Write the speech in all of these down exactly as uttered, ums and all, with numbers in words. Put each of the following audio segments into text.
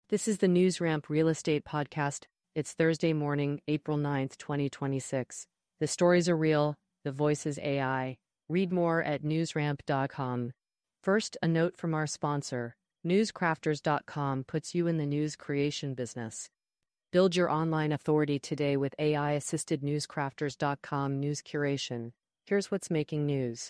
This is the NewsRamp Real Estate Podcast. It's Thursday morning, April ninth, twenty twenty-six. The stories are real, the voice is A I. Read more at newsramp dot com. First, a note from our sponsor. newscrafters dot com puts you in the news creation business. Build your online authority today with A I-assisted newscrafters dot com news curation. Here's what's making news.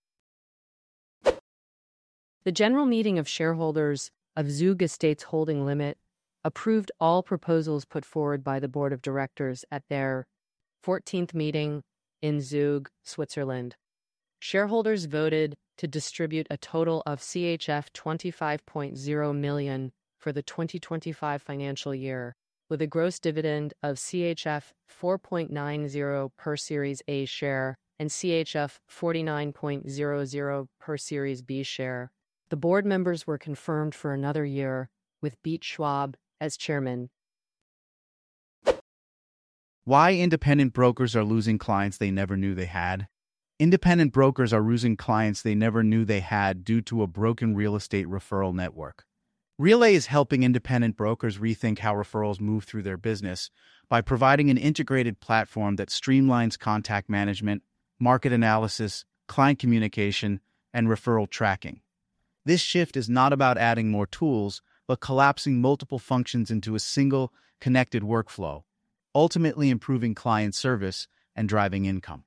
The general meeting of shareholders of Zug Estates Holding Limit approved all proposals put forward by the board of directors at their fourteenth meeting in Zug, Switzerland. Shareholders voted to distribute a total of C H F twenty-five point zero million dollars for the twenty twenty-five financial year, with a gross dividend of C H F four point nine zero per Series A share and C H F forty-nine point zero zero per Series B share. The board members were confirmed for another year, with Beat Schwab as chairman. Why independent brokers are losing clients they never knew they had? Independent brokers are losing clients they never knew they had due to a broken real estate referral network. Relay is helping independent brokers rethink how referrals move through their business by providing an integrated platform that streamlines contact management, market analysis, client communication, and referral tracking. This shift is not about adding more tools, but collapsing multiple functions into a single, connected workflow, ultimately improving client service and driving income.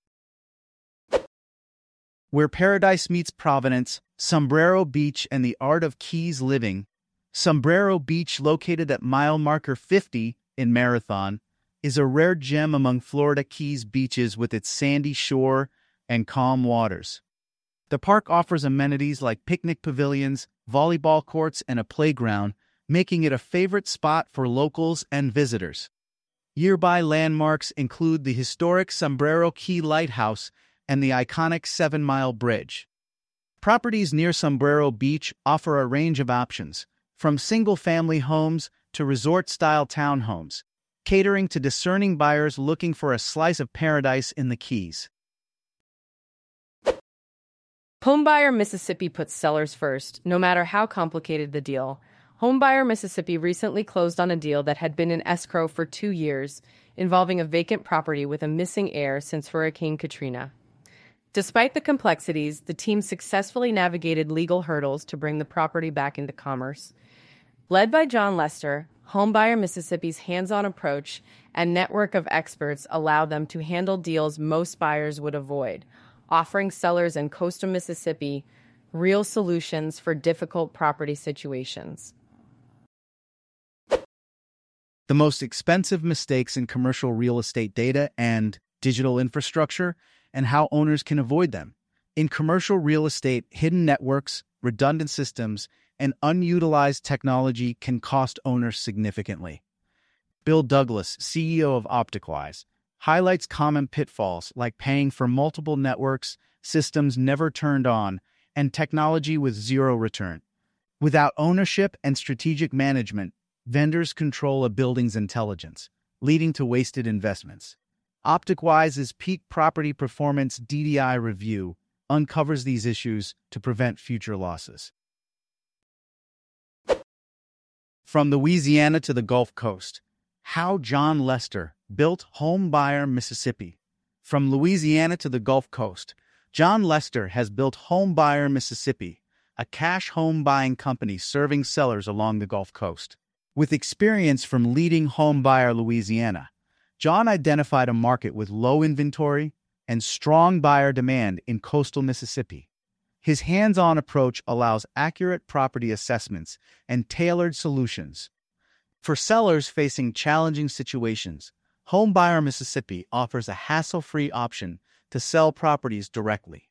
Where paradise meets Providence, Sombrero Beach and the art of Keys living. Sombrero Beach, located at mile marker fifty in Marathon, is a rare gem among Florida Keys beaches with its sandy shore and calm waters. The park offers amenities like picnic pavilions, volleyball courts, and a playground, making it a favorite spot for locals and visitors. Nearby landmarks include the historic Sombrero Key Lighthouse and the iconic Seven Mile Bridge. Properties near Sombrero Beach offer a range of options, from single-family homes to resort-style townhomes, catering to discerning buyers looking for a slice of paradise in the Keys. Homebuyer Mississippi puts sellers first, no matter how complicated the deal. Homebuyer Mississippi recently closed on a deal that had been in escrow for two years, involving a vacant property with a missing heir since Hurricane Katrina. Despite the complexities, the team successfully navigated legal hurdles to bring the property back into commerce. Led by John Lester, Homebuyer Mississippi's hands-on approach and network of experts allow them to handle deals most buyers would avoid, offering sellers in coastal Mississippi real solutions for difficult property situations. The most expensive mistakes in commercial real estate data and digital infrastructure, and how owners can avoid them. In commercial real estate, hidden networks, redundant systems, and unutilized technology can cost owners significantly. Bill Douglas, C E O of OpticWise, highlights common pitfalls like paying for multiple networks, systems never turned on, and technology with zero return. Without ownership and strategic management, vendors control a building's intelligence, leading to wasted investments. OpticWise's Peak Property Performance D D I review uncovers these issues to prevent future losses. From Louisiana to the Gulf Coast, how John Lester built Homebuyer Mississippi. From Louisiana to the Gulf Coast, John Lester has built Homebuyer Mississippi, a cash home buying company serving sellers along the Gulf Coast. With experience from leading Homebuyer Louisiana, John identified a market with low inventory and strong buyer demand in coastal Mississippi. His hands-on approach allows accurate property assessments and tailored solutions. For sellers facing challenging situations, Homebuyer Mississippi offers a hassle-free option to sell properties directly.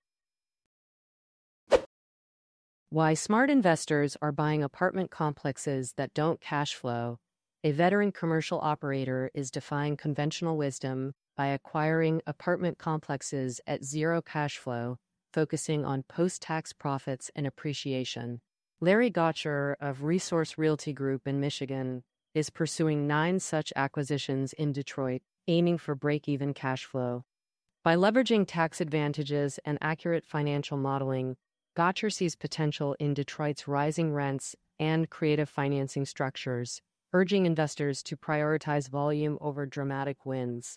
Why smart investors are buying apartment complexes that don't cash flow. A veteran commercial operator is defying conventional wisdom by acquiring apartment complexes at zero cash flow, focusing on post-tax profits and appreciation. Larry Gotcher of Resource Realty Group in Michigan is pursuing nine such acquisitions in Detroit, aiming for break-even cash flow. By leveraging tax advantages and accurate financial modeling, Gotcher sees potential in Detroit's rising rents and creative financing structures, urging investors to prioritize volume over dramatic wins.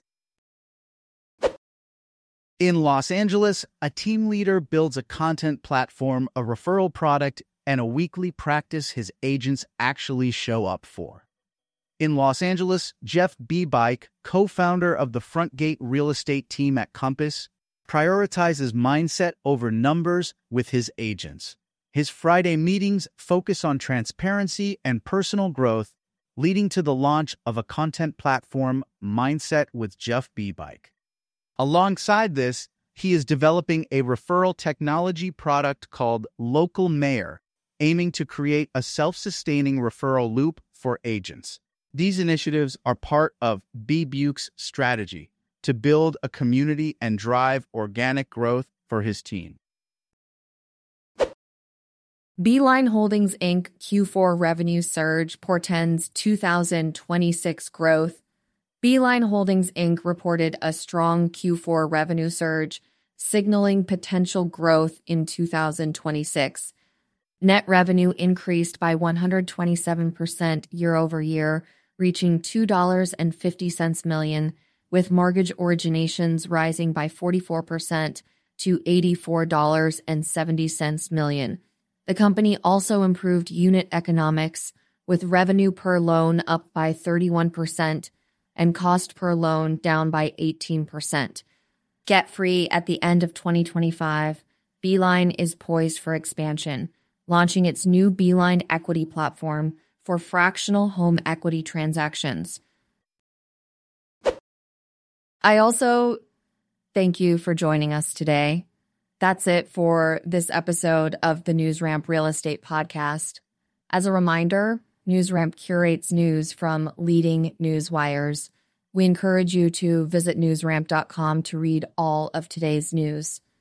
In Los Angeles, a team leader builds a content platform, a referral product, and a weekly practice his agents actually show up for. In Los Angeles, Jeff Beebike, co-founder of the Frontgate real estate team at Compass, prioritizes mindset over numbers with his agents. His Friday meetings focus on transparency and personal growth, leading to the launch of a content platform, Mindset with Jeff Beebike. Alongside this, he is developing a referral technology product called Local Mayor, aiming to create a self-sustaining referral loop for agents. These initiatives are part of Beebike's strategy to build a community and drive organic growth for his team. Beeline Holdings, Incorporated Q four revenue surge portends two thousand twenty-six growth. Beeline Holdings, Incorporated reported a strong Q four revenue surge, signaling potential growth in two thousand twenty-six. Net revenue increased by one hundred twenty-seven percent year over year, reaching two dollars and fifty cents million, with mortgage originations rising by forty-four percent to eighty-four dollars and seventy cents million. The company also improved unit economics, with revenue per loan up by thirty-one percent and cost per loan down by eighteen percent. Get free at the end of twenty twenty-five, Beeline is poised for expansion, launching its new Beeline Equity platform for fractional home equity transactions. I also thank you for joining us today. That's it for this episode of the NewsRamp Real Estate Podcast. As a reminder, NewsRamp curates news from leading news wires. We encourage you to visit newsramp dot com to read all of today's news.